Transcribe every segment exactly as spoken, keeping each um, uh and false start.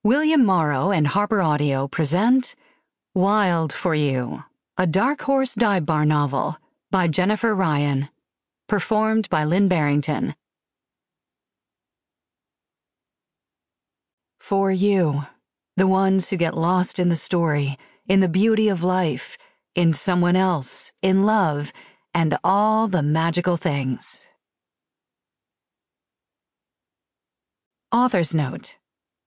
William Morrow and Harper Audio present Wild for You, a Dark Horse Dive Bar novel by Jennifer Ryan, performed by Lynn Barrington. For you, the ones who get lost in the story, in the beauty of life, in someone else, in love, and all the magical things. Author's Note.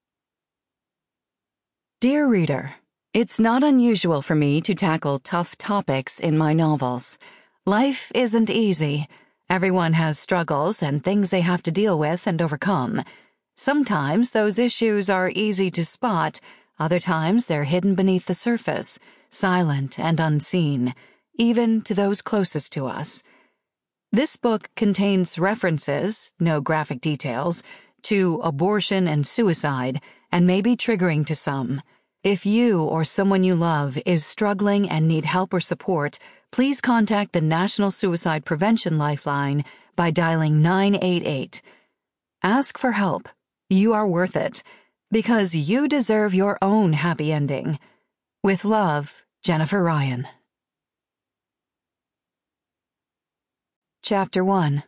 Dear reader, it's not unusual for me to tackle tough topics in my novels. Life isn't easy. Everyone has struggles and things they have to deal with and overcome. Sometimes those issues are easy to spot, other times they're hidden beneath the surface, silent and unseen, even to those closest to us. This book contains references, no graphic details, to abortion and suicide, and may be triggering to some. If you or someone you love is struggling and need help or support, please contact the National Suicide Prevention Lifeline by dialing nine eight eight. Ask for help. You are worth it, because you deserve your own happy ending. With love, Jennifer Ryan. Chapter one.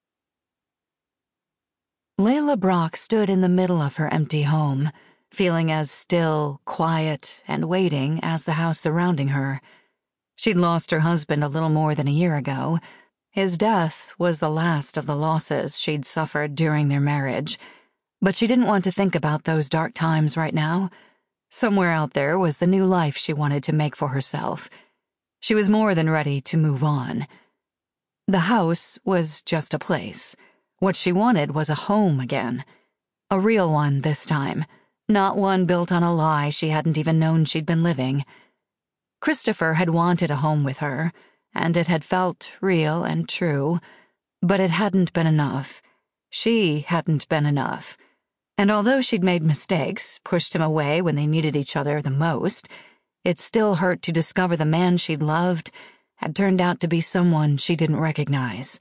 Layla Brock stood in the middle of her empty home, feeling as still, quiet, and waiting as the house surrounding her. She'd lost her husband a little more than a year ago. His death was the last of the losses she'd suffered during their marriage, but she didn't want to think about those dark times right now. Somewhere out there was the new life she wanted to make for herself. She was more than ready to move on. The house was just a place. What she wanted was a home again. A real one this time, not one built on a lie she hadn't even known she'd been living. Christopher had wanted a home with her, and it had felt real and true, but it hadn't been enough. She hadn't been enough. And although she'd made mistakes, pushed him away when they needed each other the most, it still hurt to discover the man she'd loved had turned out to be someone she didn't recognize.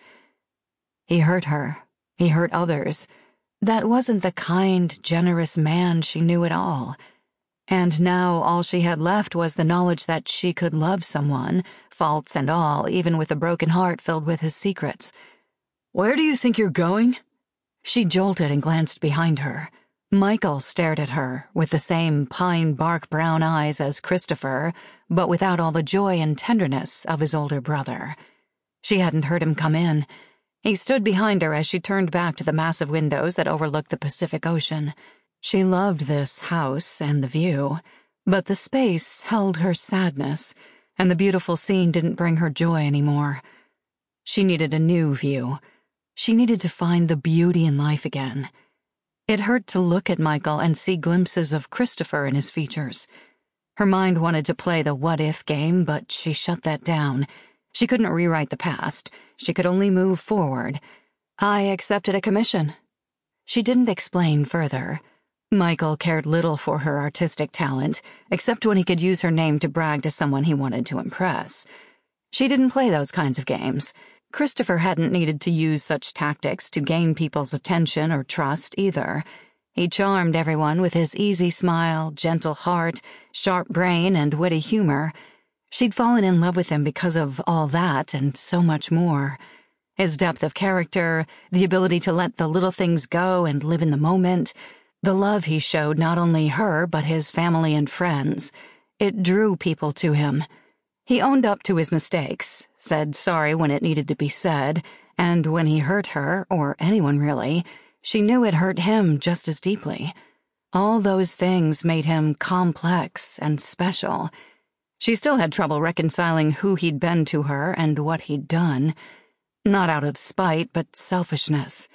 He hurt her. He hurt others. That wasn't the kind, generous man she knew at all. And now all she had left was the knowledge that she could love someone, faults and all, even with a broken heart filled with his secrets. "Where do you think you're going?" She jolted and glanced behind her. Michael stared at her with the same pine bark brown eyes as Christopher, but without all the joy and tenderness of his older brother. She hadn't heard him come in. He stood behind her as she turned back to the massive windows that overlooked the Pacific Ocean. She loved this house and the view, but the space held her sadness, and the beautiful scene didn't bring her joy anymore. She needed a new view. She needed to find the beauty in life again. It hurt to look at Michael and see glimpses of Christopher in his features. Her mind wanted to play the what-if game, but she shut that down. She couldn't rewrite the past. She could only move forward. I accepted a commission. She didn't explain further. Michael cared little for her artistic talent, except when he could use her name to brag to someone he wanted to impress. She didn't play those kinds of games. Christopher hadn't needed to use such tactics to gain people's attention or trust either. He charmed everyone with his easy smile, gentle heart, sharp brain, and witty humor. She'd fallen in love with him because of all that and so much more. His depth of character, the ability to let the little things go and live in the moment, the love he showed not only her but his family and friends. It drew people to him. He owned up to his mistakes, said sorry when it needed to be said, and when he hurt her, or anyone really, she knew it hurt him just as deeply. All those things made him complex and special. She still had trouble reconciling who he'd been to her and what he'd done. Not out of spite, but selfishness.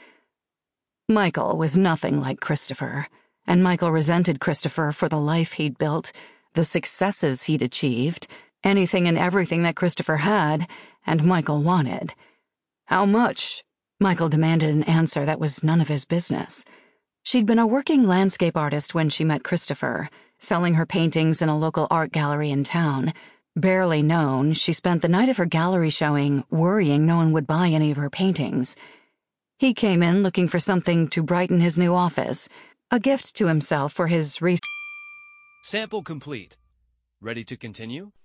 Michael was nothing like Christopher, and Michael resented Christopher for the life he'd built, the successes he'd achieved, anything and everything that Christopher had, and Michael wanted. How much? Michael demanded an answer that was none of his business. She'd been a working landscape artist when she met Christopher, selling her paintings in a local art gallery in town. Barely known, she spent the night of her gallery showing worrying no one would buy any of her paintings. He came in looking for something to brighten his new office, a gift to himself for his recent. Sample complete. Ready to continue?